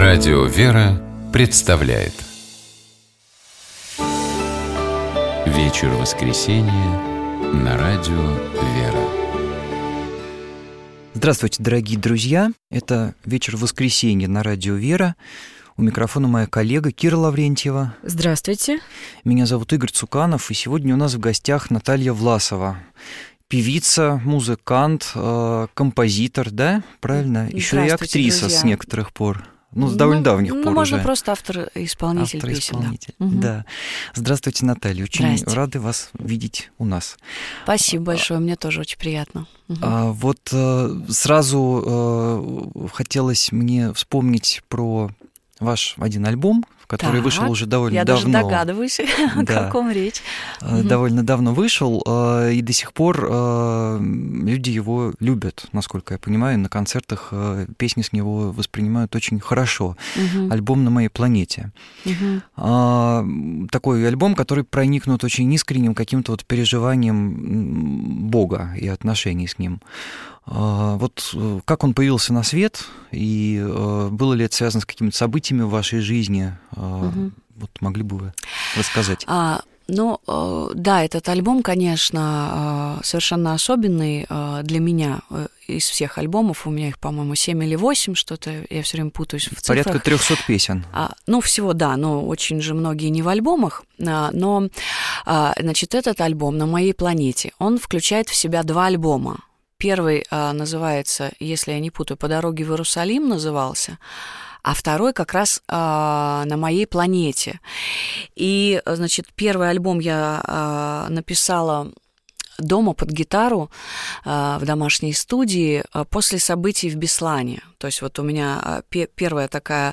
Радио «Вера» представляет вечер воскресенья на радио «Вера». Здравствуйте, дорогие друзья! Это вечер воскресенья на радио «Вера». У микрофона моя коллега Кира Лаврентьева. Здравствуйте. Меня зовут Игорь Цуканов, и сегодня у нас в гостях Наталья Власова. Певица, музыкант, композитор, да? Правильно? Еще и актриса, друзья, с некоторых пор. С довольно давних пор можно уже. Просто автор-исполнитель песен. Автор-исполнитель, да. Здравствуйте, Наталья. Очень рады вас видеть у нас. Спасибо большое, мне тоже очень приятно. Сразу хотелось мне вспомнить про ваш один альбом, который вышел уже довольно давно. Я даже догадываюсь, о каком речь. Довольно давно вышел, и до сих пор люди его любят, насколько я понимаю. На концертах песни с него воспринимают очень хорошо. Альбом «На моей планете». Такой альбом, который проникнут очень искренним каким-то вот переживанием Бога и отношений с ним. Вот как он появился на свет, и было ли это связано с какими-то событиями в вашей жизни? Вот могли бы вы рассказать? Да, этот альбом, конечно, совершенно особенный для меня. Из всех альбомов, у меня их, по-моему, 7 или 8, что-то, я все время путаюсь в цифрах. Порядка 300 песен. Всего, да, но очень же многие не в альбомах. Но, значит, этот альбом «На моей планете», он включает в себя 2 альбома. Первый называется, если я не путаю, «По дороге в Иерусалим» назывался, а второй как раз «На моей планете». И, значит, первый альбом я написала дома под гитару в домашней студии после событий в Беслане. То есть вот у меня первая такая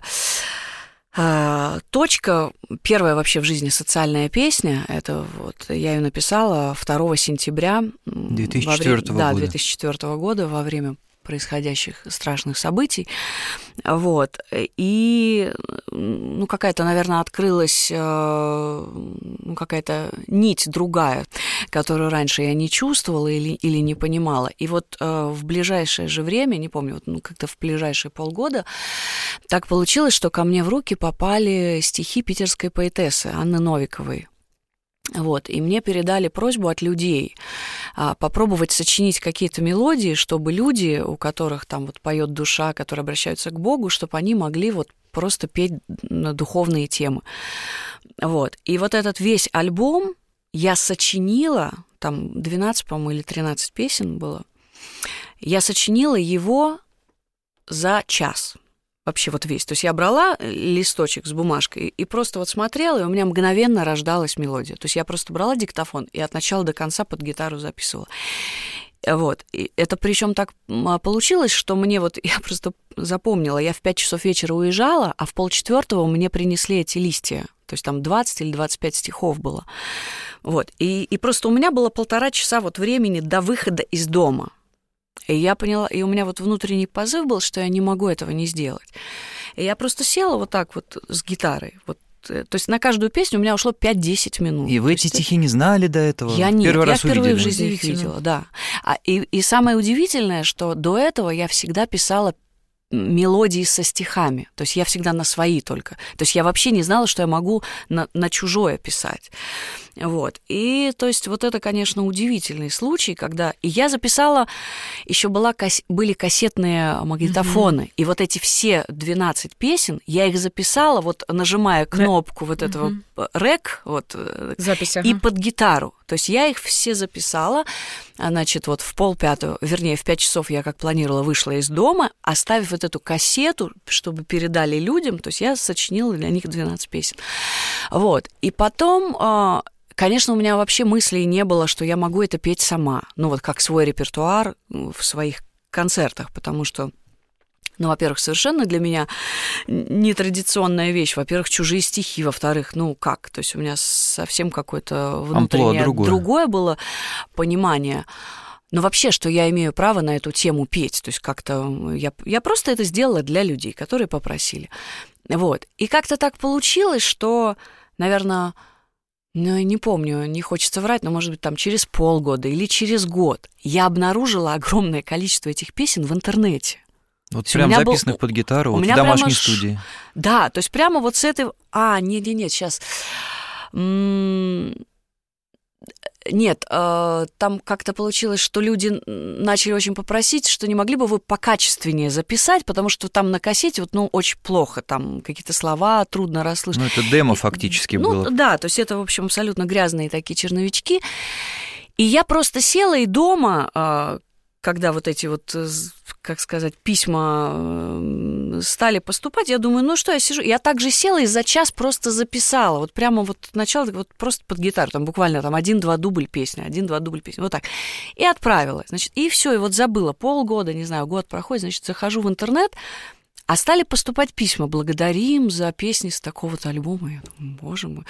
точка, первая вообще в жизни социальная песня, это вот я ее написала 2 сентября 2004 года. Да, 2004 года во время происходящих страшных событий. Вот. И, какая-то, наверное, открылась какая-то нить другая, которую раньше я не чувствовала или не понимала. И вот в ближайшее же время, не помню, как-то в ближайшие полгода, так получилось, что ко мне в руки попали стихи питерской поэтессы Анны Новиковой. Вот, и мне передали просьбу от людей попробовать сочинить какие-то мелодии, чтобы люди, у которых там вот поет душа, которые обращаются к Богу, чтобы они могли вот просто петь на духовные темы. Вот, и вот этот весь альбом я сочинила, там 12, по-моему, или 13 песен было, я сочинила его за час. Вообще вот весь. То есть я брала листочек с бумажкой и просто вот смотрела, и у меня мгновенно рождалась мелодия. То есть я просто брала диктофон и от начала до конца под гитару записывала. Вот. И это причем так получилось, что мне вот, я просто запомнила, я в 5 часов вечера уезжала, а в 3:30 мне принесли эти листья. То есть там 20 или 25 стихов было. Вот. И просто у меня было 1,5 часа вот времени до выхода из дома. И я поняла, и у меня вот внутренний позыв был, что я не могу этого не сделать. И я просто села вот так вот с гитарой. Вот, то есть на каждую песню у меня ушло 5-10 минут. И вы эти стихи не знали до этого? Я нет, Первый раз впервые увидели. В жизни их видела, да. И самое удивительное, что до этого я всегда писала мелодии со стихами. То есть я всегда на свои только. То есть я вообще не знала, что я могу на чужое писать. Вот. И, то есть, вот это, конечно, удивительный случай, когда... И я записала... Еще были кассетные магнитофоны. И вот эти все 12 песен, я их записала, вот нажимая кнопку вот этого рек, вот, запись, и под гитару. То есть я их все записала, значит, вот в 4:30, вернее, в 5 часов я, как планировала, вышла из дома, оставив вот эту кассету, чтобы передали людям, то есть я сочинила для них 12 песен. Вот. И потом... Конечно, у меня вообще мыслей не было, что я могу это петь сама, вот как свой репертуар в своих концертах, потому что, во-первых, совершенно для меня нетрадиционная вещь, во-первых, чужие стихи, во-вторых, как, то есть у меня совсем какое-то внутреннее другое было понимание. Но вообще, что я имею право на эту тему петь, то есть как-то я просто это сделала для людей, которые попросили. Вот. И как-то так получилось, что, наверное... не помню, не хочется врать, но, может быть, там через полгода или через год я обнаружила огромное количество этих песен в интернете. Вот прям записанных под гитару, вот в домашней студии. Да, то есть прямо вот с этой... Нет, сейчас... Нет, там как-то получилось, что люди начали очень попросить, что не могли бы вы покачественнее записать, потому что там на кассете очень плохо, там какие-то слова трудно расслышать. Ну, это демо фактически было. Да, то есть это, в общем, абсолютно грязные такие черновички. И я просто села и дома, когда вот эти вот, как сказать, письма стали поступать, я думаю, ну что, я сижу. Я также села и за час просто записала. Вот прямо вот начало, вот просто под гитару, там буквально там 1-2 дубля песни, 1-2 дубля песни, вот так. И отправила, значит, и все, и вот забыла. Полгода, не знаю, год проходит, значит, захожу в интернет, а стали поступать письма. Благодарим за песни с такого-то альбома. Я думаю, боже мой,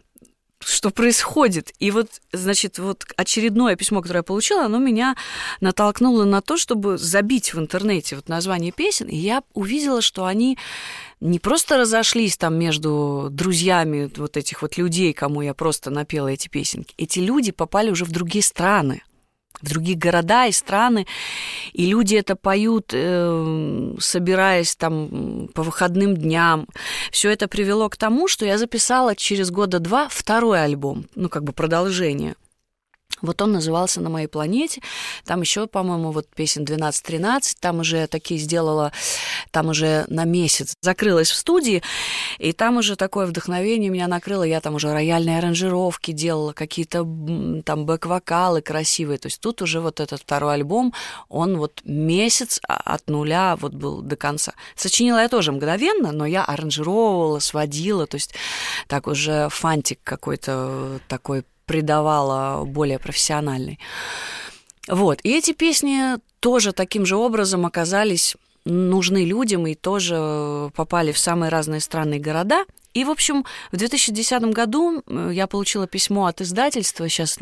что происходит? И вот, значит, вот очередное письмо, которое я получила, оно меня натолкнуло на то, чтобы забить в интернете вот название песен, и я увидела, что они не просто разошлись там между друзьями вот этих вот людей, кому я просто напела эти песенки. Эти люди попали уже в другие страны, в другие города и страны, и люди это поют, собираясь там по выходным дням. Все это привело к тому, что я записала через года 2 второй альбом, продолжение. Вот он назывался «На моей планете». Там еще, по-моему, вот песен 12-13. Там уже такие сделала, там уже на месяц закрылась в студии. И там уже такое вдохновение меня накрыло. Я там уже рояльные аранжировки делала, какие-то там бэк-вокалы красивые. То есть тут уже вот этот второй альбом, он вот месяц от нуля вот был до конца. Сочинила я тоже мгновенно, но я аранжировала, сводила. То есть так уже фантик какой-то такой придавала более профессиональный. Вот. И эти песни тоже таким же образом оказались нужны людям и тоже попали в самые разные страны и города. И, в общем, в 2010 году я получила письмо от издательства, сейчас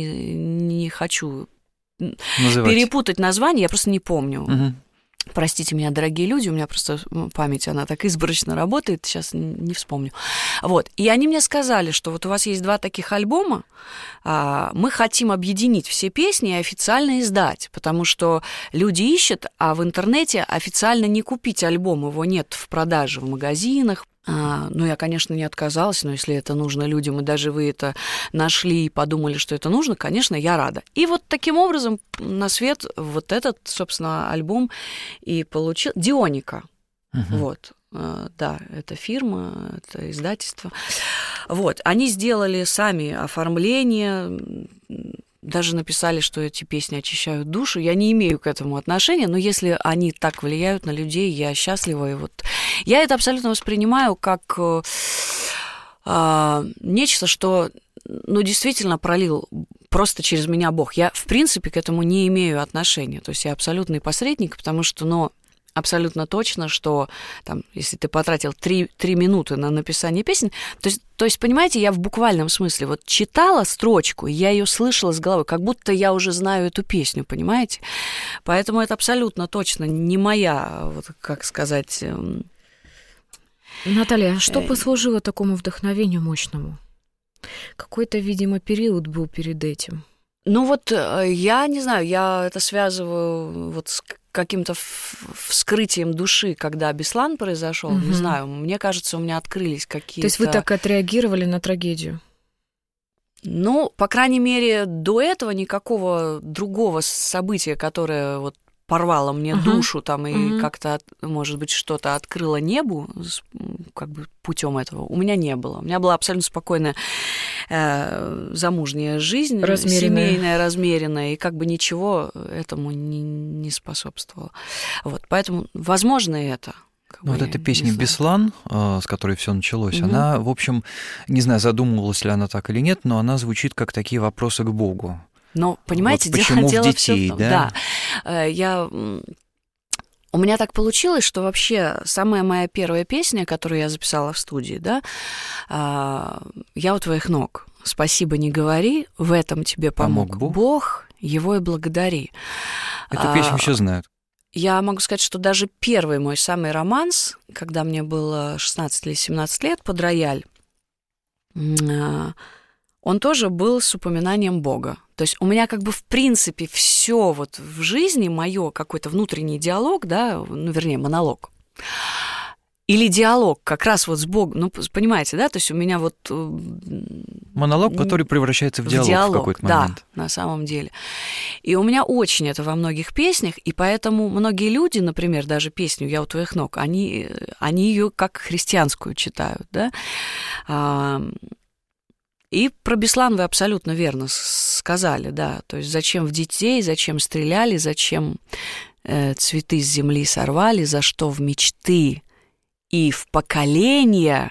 не хочу перепутать название, я просто не помню. Угу. Простите меня, дорогие люди, у меня просто память, она так изборочно работает, сейчас не вспомню. Вот. И они мне сказали, что вот у вас есть 2 таких альбома, мы хотим объединить все песни и официально издать, потому что люди ищут, а в интернете официально не купить альбом, его нет в продаже в магазинах. Ну, я, конечно, не отказалась, но если это нужно людям, и даже вы это нашли и подумали, что это нужно, конечно, я рада. И вот таким образом на свет вот этот, собственно, альбом и получил. Дионика. Uh-huh. Вот. Да, это фирма, это издательство. Вот. Они сделали сами оформление, даже написали, что эти песни очищают душу. Я не имею к этому отношения, но если они так влияют на людей, я счастлива. И вот я это абсолютно воспринимаю как нечто, что действительно пролил просто через меня Бог. Я, в принципе, к этому не имею отношения. То есть я абсолютный посредник, потому что, абсолютно точно, что там, если ты потратил 3 минуты на написание песен, то есть, понимаете, я в буквальном смысле вот читала строчку, и я ее слышала с головы, как будто я уже знаю эту песню, понимаете? Поэтому это абсолютно точно не моя, вот как сказать... Наталья, что послужило такому вдохновению мощному? Какой-то, видимо, период был перед этим. Я не знаю, я это связываю вот с каким-то вскрытием души, когда Беслан произошел, не знаю, мне кажется, у меня открылись какие-то... То есть вы так отреагировали на трагедию? По крайней мере, до этого никакого другого события, которое вот порвало мне душу там и как-то, может быть, что-то открыло небу, как бы путем этого, у меня не было. У меня была абсолютно спокойная замужняя жизнь, семейная, размеренная, и как бы ничего этому не способствовало. Вот, поэтому, возможно, это. Вот эта песня «Беслан», с которой все началось, она, в общем, не знаю, задумывалась ли она так или нет, но она звучит как такие вопросы к Богу. Но, понимаете, вот почему дело в детей, всё в том, да. У меня так получилось, что вообще самая моя первая песня, которую я записала в студии, да, «Я у твоих ног, спасибо не говори, в этом тебе помог Бог, его и благодари». Эту песню все знают. Я могу сказать, что даже первый мой самый романс, когда мне было 16 или 17 лет, под рояль, он тоже был с упоминанием Бога. То есть у меня как бы в принципе все вот в жизни, мое какой-то внутренний диалог, да, ну, вернее, монолог, или диалог как раз вот с Богом, ну, понимаете, да, то есть у меня вот... Монолог, который превращается в диалог в какой-то момент. Да, на самом деле. И у меня очень это во многих песнях, и поэтому многие люди, например, даже песню «Я у твоих ног», они ее как христианскую читают, да. И про Беслан вы абсолютно верно сказали, да, то есть зачем в детей, зачем стреляли, зачем цветы с земли сорвали, за что в мечты и в поколения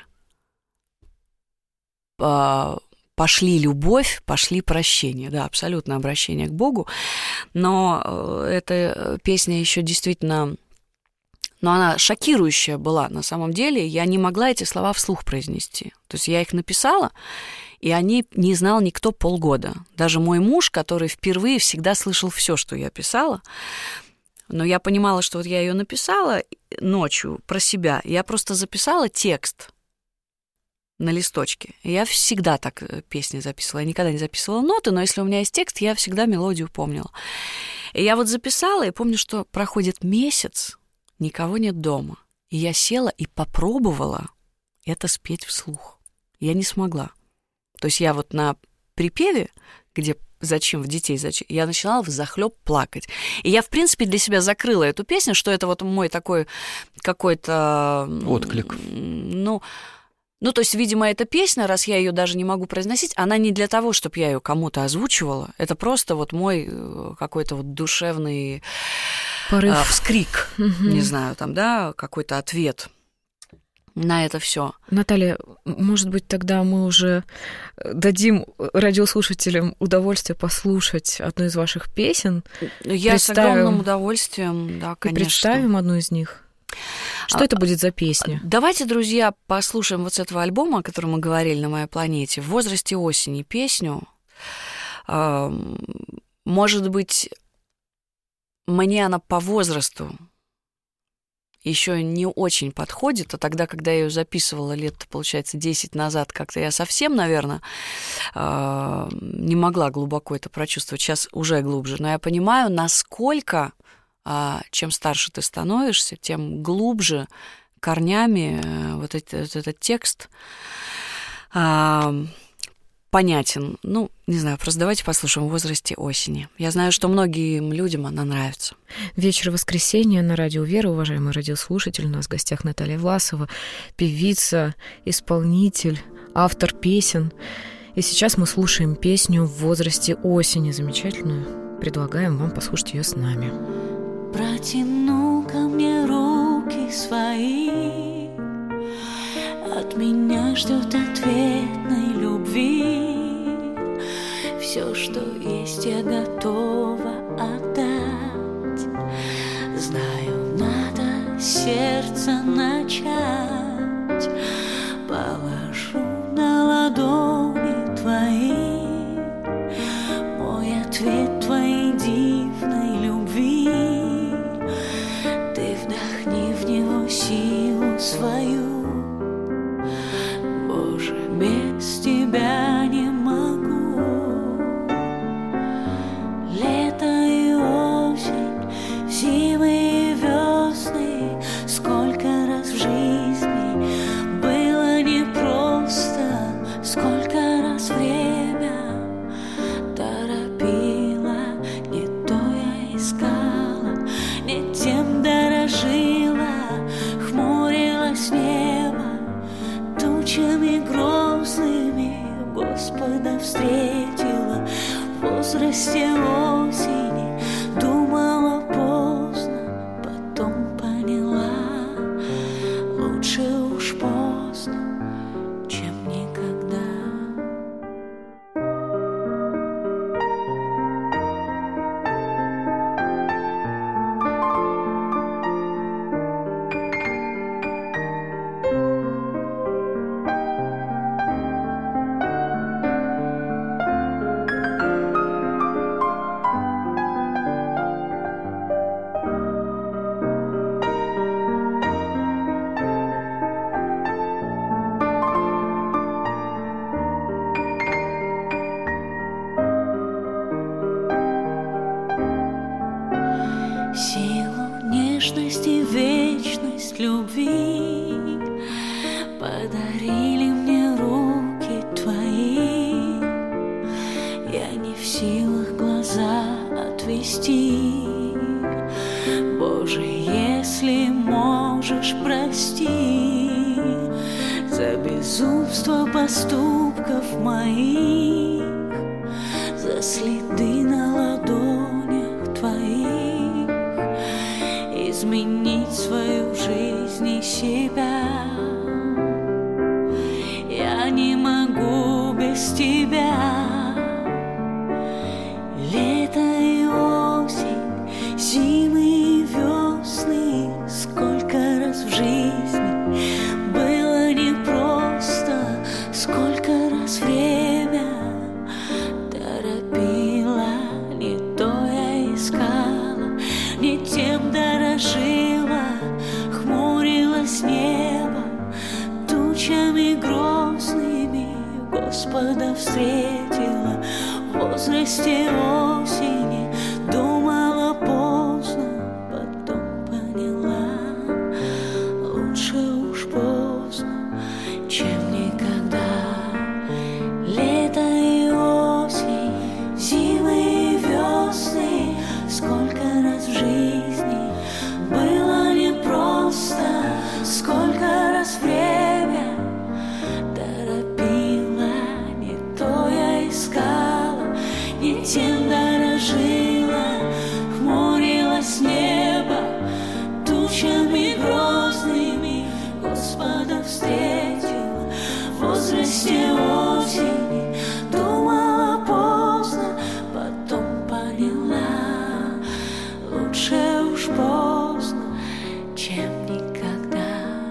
пошли любовь, пошли прощение. Да, абсолютно обращение к Богу. Но эта песня еще действительно... Но она шокирующая была на самом деле. Я не могла эти слова вслух произнести. То есть я их написала, и они не знал никто полгода. Даже мой муж, который впервые всегда слышал все, что я писала. Но я понимала, что вот я ее написала ночью про себя. Я просто записала текст на листочке. Я всегда так песни записывала. Я никогда не записывала ноты, но если у меня есть текст, я всегда мелодию помнила. И я вот записала, и помню, что проходит месяц, никого нет дома. И я села и попробовала это спеть вслух. Я не смогла. То есть я вот на припеве, где «Зачем в детей, зачем?» я начинала взахлёб плакать. И я, в принципе, для себя закрыла эту песню, что это вот мой такой какой-то... Отклик. Ну, то есть, видимо, эта песня, раз я ее даже не могу произносить, она не для того, чтобы я ее кому-то озвучивала. Это просто вот мой какой-то вот душевный вскрик, не знаю, там, да, какой-то ответ на это все. Наталья, может быть, тогда мы уже дадим радиослушателям удовольствие послушать одну из ваших песен. Я с огромным удовольствием, да, конечно. И представим одну из них. Что это будет за песня? Давайте, друзья, послушаем вот с этого альбома, о котором мы говорили на «Моей планете», «В возрасте осени» песню. Может быть, мне она по возрасту еще не очень подходит, а тогда, когда я ее записывала лет, получается, 10 назад, как-то я совсем, наверное, не могла глубоко это прочувствовать, сейчас уже глубже, но я понимаю, насколько, чем старше ты становишься, тем глубже корнями вот этот текст понятен. Ну, не знаю, просто давайте послушаем «В возрасте осени». Я знаю, что многим людям она нравится. Вечер воскресенья на радио «Вера», уважаемый радиослушатель. У нас в гостях Наталья Власова, певица, исполнитель, автор песен. И сейчас мы слушаем песню «В возрасте осени», замечательную. Предлагаем вам послушать ее с нами. Протяну ко мне руки свои, от меня ждет ответной любви. Все, что есть, я готова отдать. Знаю, надо сердце начать. Положу на ладони твои мой ответ твоей дивной любви. Ты вдохни в него силу свою. Боже, без тебя не могу. Лето и осень, зимы и весны, сколько раз в жизни было непросто, сколько раз время торопило. Не то я искала, не тем дорожила, хмурилось небо тучами грозными, Господа встретила. В возрасте осени думала поздно, потом поняла, лучше уж поздно, чем никогда. нежность и вечность любви подарили мне руки твои. Я не в силах глаза отвести. Боже, если можешь, прости за безумство поступков моих, за следы на ладонях твоих. Изменить свою жизнь и себя я не могу без тебя. Лето и осень, зимы и весны, сколько раз в жизни было непросто, сколько раз время торопило. Не то я искала, не тем дорожила, хмурилось небо тучами грозными, Господа встретила в возрасте осени, думала поздно, потом поняла, лучше уж поздно, чем никогда. Лето и осень, зимы и весны, сколько раз в жизни было непросто, сколько раз время торопило. Не то я искала, не тем дорожила, хмурилось небо тучами грозными, Господа встретила в возрасте осени, думала поздно, потом поняла, лучше уж поздно, чем никогда.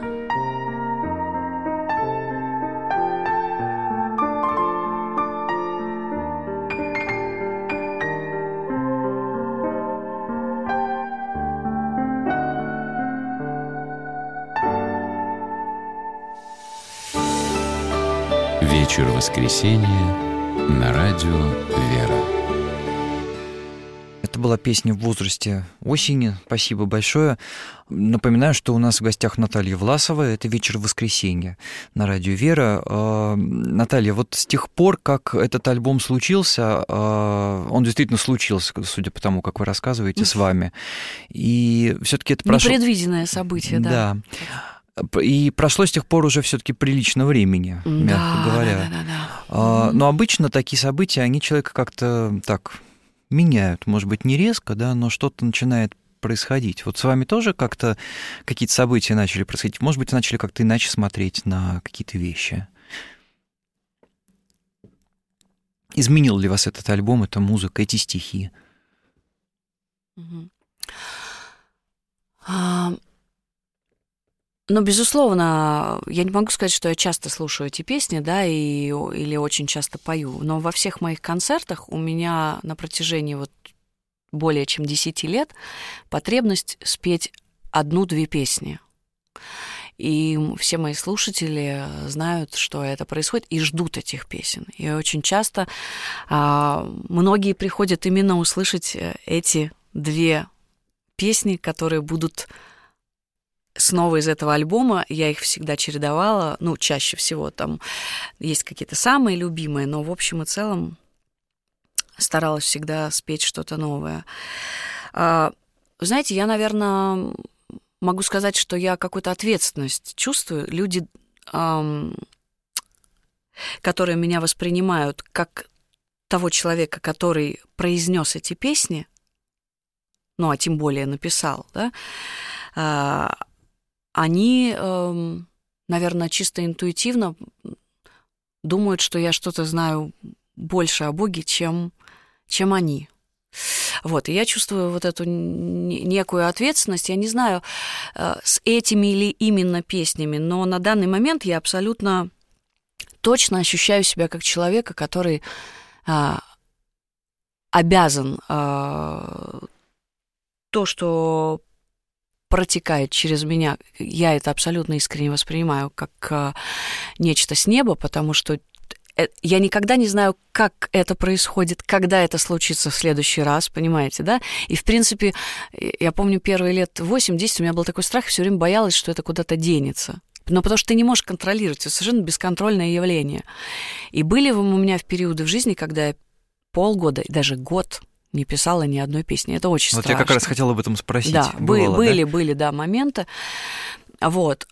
Вечер воскресенья на радио «Вера». Это была песня «В возрасте осени». Спасибо большое. Напоминаю, что у нас в гостях Наталья Власова. Это «Вечер воскресенья» на радио «Вера». Наталья, вот с тех пор, как этот альбом случился, он действительно случился, судя по тому, как вы рассказываете, с вами. И все-таки это прошло... Непредвиденное событие, да. И прошло с тех пор уже все-таки прилично времени, мягко говоря. Да. Но обычно такие события, они человека как-то так меняют. Может быть, не резко, да, но что-то начинает происходить. Вот с вами тоже как-то какие-то события начали происходить? Может быть, начали как-то иначе смотреть на какие-то вещи? Изменил ли вас этот альбом, эта музыка, эти стихи? Ну, безусловно, я не могу сказать, что я часто слушаю эти песни, да, или очень часто пою, но во всех моих концертах у меня на протяжении вот более чем 10 лет потребность спеть 1-2 песни. И все мои слушатели знают, что это происходит, и ждут этих песен. И очень часто многие приходят именно услышать эти 2 песни, которые будут снова из этого альбома. Я их всегда чередовала, ну, чаще всего там есть какие-то самые любимые, но в общем и целом старалась всегда спеть что-то новое. Знаете, я, наверное, могу сказать, что я какую-то ответственность чувствую. Люди, которые меня воспринимают как того человека, который произнес эти песни, ну, а тем более написал, да, они, наверное, чисто интуитивно думают, что я что-то знаю больше о Боге, чем они. Вот, и я чувствую вот эту некую ответственность. Я не знаю, с этими или именно песнями, но на данный момент я абсолютно точно ощущаю себя как человека, который обязан то, что протекает через меня, я это абсолютно искренне воспринимаю как нечто с неба, потому что я никогда не знаю, как это происходит, когда это случится в следующий раз, понимаете, да? И, в принципе, я помню, первые лет 8-10 у меня был такой страх, все время боялась, что это куда-то денется. Но потому что ты не можешь контролировать, это совершенно бесконтрольное явление. И были у меня в периоды в жизни, когда я полгода, даже год не писала ни одной песни. Это очень страшно. Вот я как раз хотела об этом спросить. Да, были, моменты. Вот.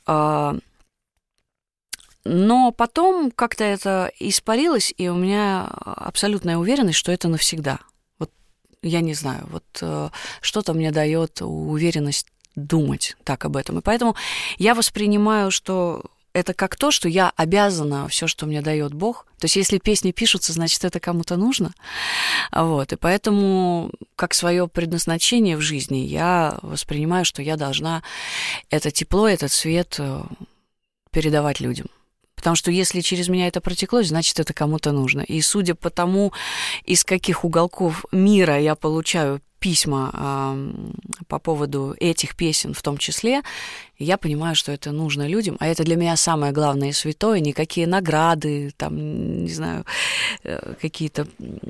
Но потом как-то это испарилось, и у меня абсолютная уверенность, что это навсегда. Вот я не знаю, вот что-то мне дает уверенность думать так об этом. И поэтому я воспринимаю, что это как то, что я обязана все, что мне дает Бог. То есть если песни пишутся, значит, это кому-то нужно. Вот. И поэтому как свое предназначение в жизни я воспринимаю, что я должна это тепло, этот свет передавать людям. Потому что если через меня это протекло, значит, это кому-то нужно. И судя по тому, из каких уголков мира я получаю письма по поводу этих песен в том числе, я понимаю, что это нужно людям, а это для меня самое главное и святое. Никакие награды, там, не знаю, какие-то,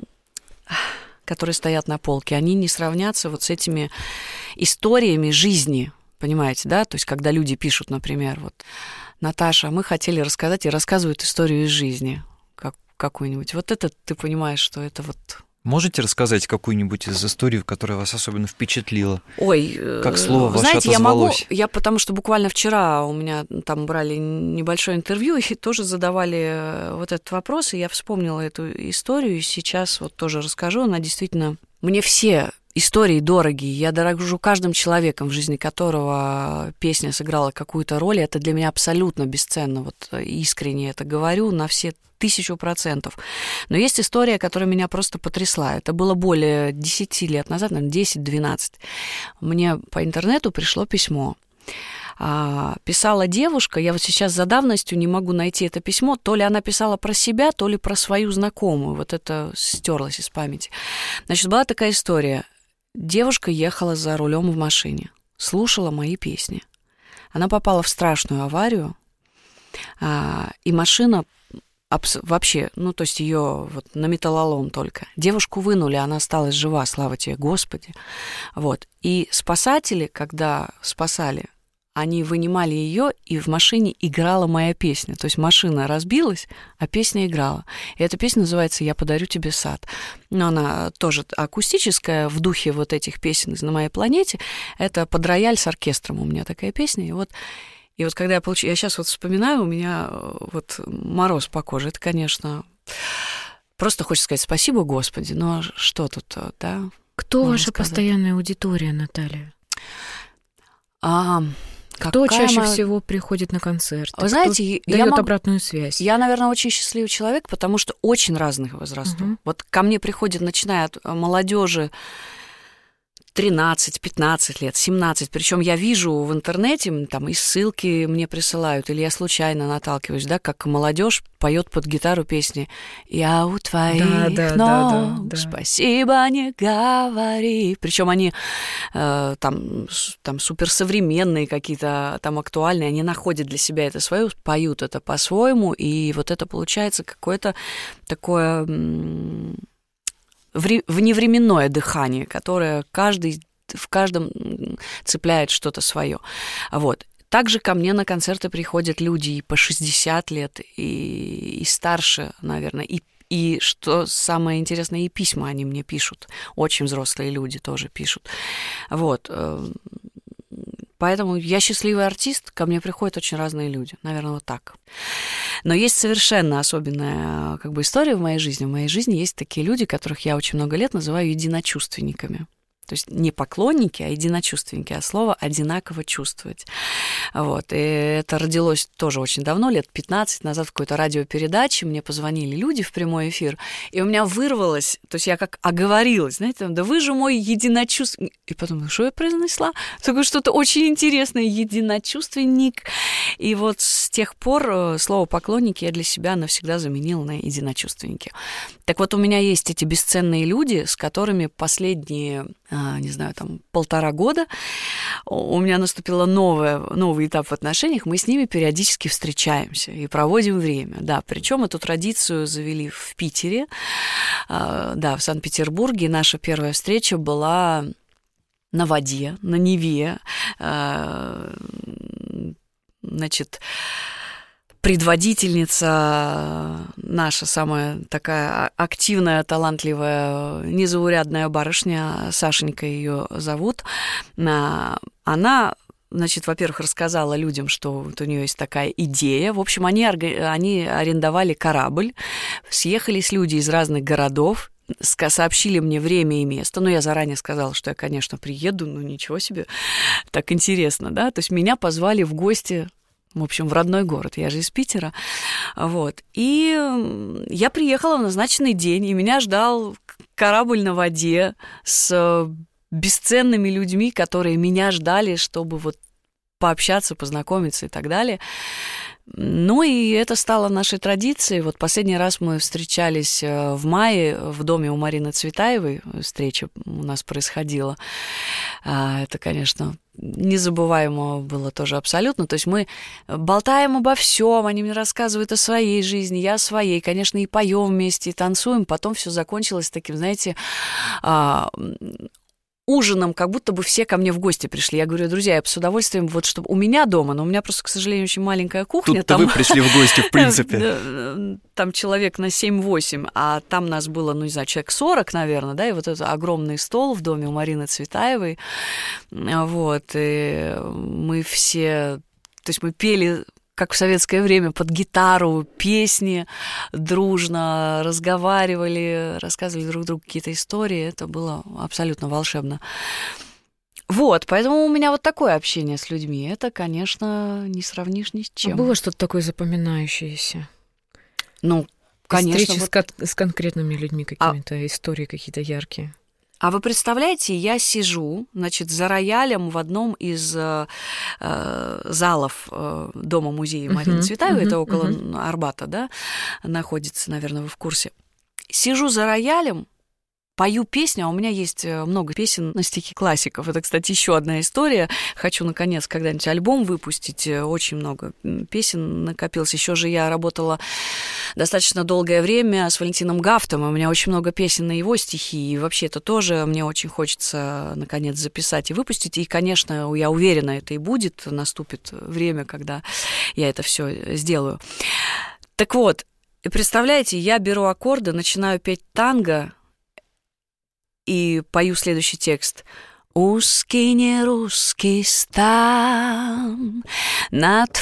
которые стоят на полке, они не сравнятся вот с этими историями жизни, понимаете, да? То есть когда люди пишут, например, вот, Наташа, мы хотели рассказать, и рассказывают историю из жизни какую-нибудь. Вот это ты понимаешь, что это вот... Можете рассказать какую-нибудь из историй, которая вас особенно впечатлила? Ой, как слово ваше знаете, отозвалось? Я потому что буквально вчера у меня там брали небольшое интервью, и тоже задавали вот этот вопрос, и я вспомнила эту историю, и сейчас вот тоже расскажу. Она действительно... Мне все истории дороги, я дорожу каждым человеком, в жизни которого песня сыграла какую-то роль, это для меня абсолютно бесценно, вот искренне это говорю, на все 1000%. Но есть история, которая меня просто потрясла. Это было более 10 лет назад, наверное, 10-12. Мне по интернету пришло письмо. Писала девушка, я вот сейчас за давностью не могу найти это письмо, то ли она писала про себя, то ли про свою знакомую, вот это стерлось из памяти. Значит, была такая история. Девушка ехала за рулем в машине, слушала мои песни. Она попала в страшную аварию, и машина вообще, ну, то есть ее вот на металлолом только. Девушку вынули, она осталась жива, слава тебе, Господи. Вот. И спасатели, когда спасали, они вынимали ее, и в машине играла моя песня. То есть машина разбилась, а песня играла. И эта песня называется «Я подарю тебе сад». Но она тоже акустическая, в духе вот этих песен «На моей планете». Это под рояль с оркестром у меня такая песня. И вот когда я сейчас вот вспоминаю, у меня вот мороз по коже. Это, конечно, просто хочется сказать спасибо, Господи, но что тут, да? Кто ваша постоянная аудитория, Наталья? Кто Какая чаще всего приходит на концерты? Вы знаете, кто даёт обратную связь? Я, наверное, очень счастливый человек, потому что очень разных возрастов. Вот ко мне приходят, начиная от молодежи 13-15 лет, 17. Причем я вижу в интернете, там и ссылки мне присылают, или я случайно наталкиваюсь, да, как молодежь поет под гитару песни «Я у твоих ног, спасибо, не говори». Причем они там суперсовременные какие-то, там актуальные, они находят для себя это свое, поют это по-своему, и вот это получается какое-то такое... вневременное дыхание, которое в каждом цепляет что-то свое. Вот. Также ко мне на концерты приходят люди и по 60 лет, и старше, наверное, и что самое интересное, и письма они мне пишут. Очень взрослые люди тоже пишут. Вот. Поэтому я счастливый артист, ко мне приходят очень разные люди. Наверное, вот так. Но есть совершенно особенная история в моей жизни. В моей жизни есть такие люди, которых я очень много лет называю единочувственниками. То есть не поклонники, а единочувственники, а слово «одинаково чувствовать». Вот. И это родилось тоже очень давно, лет 15 назад в какой-то радиопередаче. Мне позвонили люди в прямой эфир, и у меня вырвалось, то есть я как оговорилась, знаете, да вы же мой единочувственник. И потом, что я произнесла? Такое что-то очень интересное, единочувственник. И вот с тех пор слово «поклонники» я для себя навсегда заменила на «единочувственники». Так вот, у меня есть эти бесценные люди, с которыми последние, не знаю, там, 1,5 года у меня наступил новый этап в отношениях. Мы с ними периодически встречаемся и проводим время. Да, причем эту традицию завели в Питере, да, в Санкт-Петербурге. Наша первая встреча была на воде, на Неве. Значит, предводительница, наша самая такая активная, талантливая, незаурядная барышня, Сашенька ее зовут, она, значит, во-первых, рассказала людям, что вот у нее есть такая идея. В общем, они арендовали корабль, съехались люди из разных городов, сообщили мне время и место. Но я заранее сказала, что я, конечно, приеду, но ничего себе, так интересно, да? То есть меня позвали в гости, в общем, в родной город. Я же из Питера. Вот. И я приехала в назначенный день, и меня ждал корабль на воде с бесценными людьми, которые меня ждали, чтобы вот пообщаться, познакомиться и так далее. Ну и это стало нашей традицией. Вот последний раз мы встречались в мае в доме у Марины Цветаевой. Встреча у нас происходила. Это, конечно, незабываемо было тоже абсолютно. То есть мы болтаем обо всем, они мне рассказывают о своей жизни, я о своей. Конечно, и поем вместе, и танцуем. Потом все закончилось таким, знаете, ужином, как будто бы все ко мне в гости пришли. Я говорю, друзья, я бы с удовольствием, вот чтобы у меня дома, но у меня просто, к сожалению, очень маленькая кухня. Тут-то вы пришли в гости, в принципе. Там человек на 7-8, а там нас было, ну, не знаю, человек 40, наверное, да, и вот этот огромный стол в доме у Марины Цветаевой. Вот, и мы все, то есть мы пели, как в советское время, под гитару песни, дружно разговаривали, рассказывали друг другу какие-то истории. Это было абсолютно волшебно. Вот, поэтому у меня вот такое общение с людьми. Это, конечно, не сравнишь ни с чем. А было что-то такое запоминающееся? Ну, конечно. Встречи с конкретными людьми какими-то, истории какие-то яркие. А вы представляете, я сижу, значит, за роялем в одном из залов дома-музея Марины Цветаевой, это около Арбата, да, находится, наверное, вы в курсе. Сижу за роялем, пою песню, а у меня есть много песен на стихи классиков. Это, кстати, еще одна история. Хочу, наконец, когда-нибудь альбом выпустить. Очень много песен накопилось. Еще же я работала достаточно долгое время с Валентином Гафтом, и у меня очень много песен на его стихи. И вообще это тоже мне очень хочется, наконец, записать и выпустить. И, конечно, я уверена, это и будет. Наступит время, когда я это все сделаю. Так вот, и представляете, я беру аккорды, начинаю петь танго, и пою следующий текст. Узкий нерусский стан над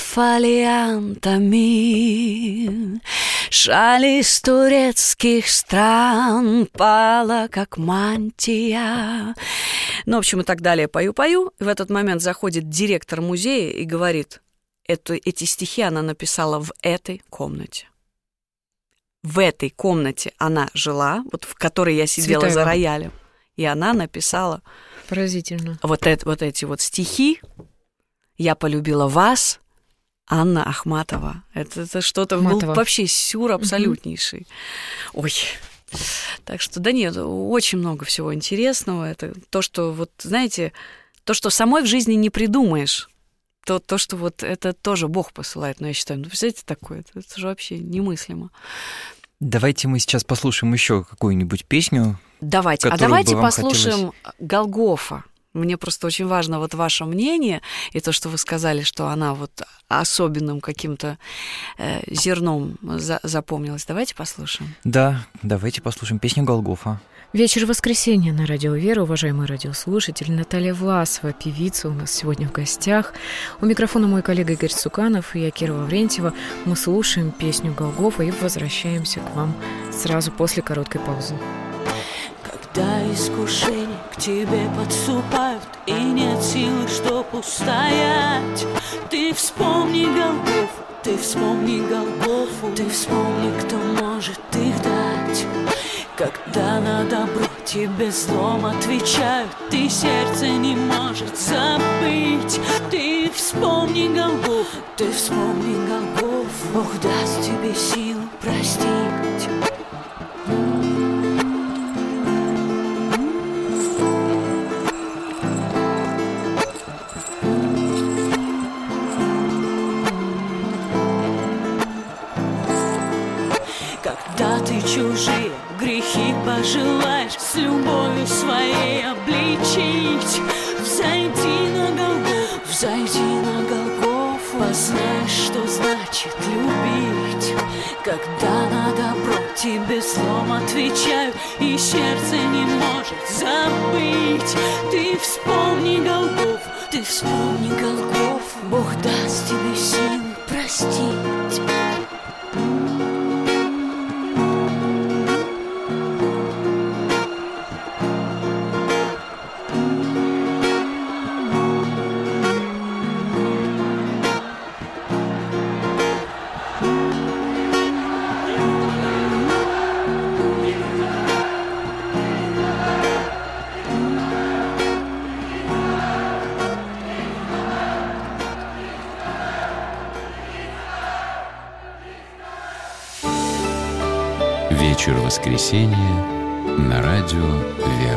фолиантами, шаль из турецких стран пала, как мантия. Ну, в общем, и так далее. Пою. И в этот момент заходит директор музея и говорит, эти стихи она написала в этой комнате. В этой комнате она жила, вот в которой я сидела за роялем, и она написала... Поразительно. Вот эти вот стихи «Я полюбила вас», Анна Ахматова. Это что-то был вообще сюр абсолютнейший. Ой. Так что, да нет, очень много всего интересного. Это то, что, вот, знаете, то, что самой в жизни не придумаешь. То, что вот это тоже Бог посылает, но я считаю, ну, представляете, такое, это же вообще немыслимо. Давайте мы сейчас послушаем еще какую-нибудь песню. Давайте послушаем Голгофа. Мне просто очень важно вот ваше мнение, и то, что вы сказали, что она вот особенным каким-то зерном запомнилась. Давайте послушаем. Да, давайте послушаем песню «Голгофа». Вечер воскресенья на Радио Вера, уважаемые радиослушатели. Наталья Власова, певица, у нас сегодня в гостях. У микрофона мой коллега Игорь Цуканов и я, Кира Лаврентьева. Мы слушаем песню «Голгофа» и возвращаемся к вам сразу после короткой паузы. Когда искушения к тебе подступают и нет силы, чтоб устоять, ты вспомни Голгофу, ты вспомни Голгофу, ты вспомни, кто может их дать. Когда на добро тебе злом отвечают, ты сердце не может забыть. Ты Ты вспомни, Голгофа, ты вспомни, Голгофа. Бог даст тебе силу простить. Когда ты чужие грехи пожелаешь с любовью своей обличить, взойди на Голгофу, познаешь, что значит любить. Когда на добро тебе злом отвечают, и сердце не может забыть, ты вспомни Голгофу, ты вспомни Голгофу. Бог даст тебе силу простить. Вечер воскресенья на радио «Вера».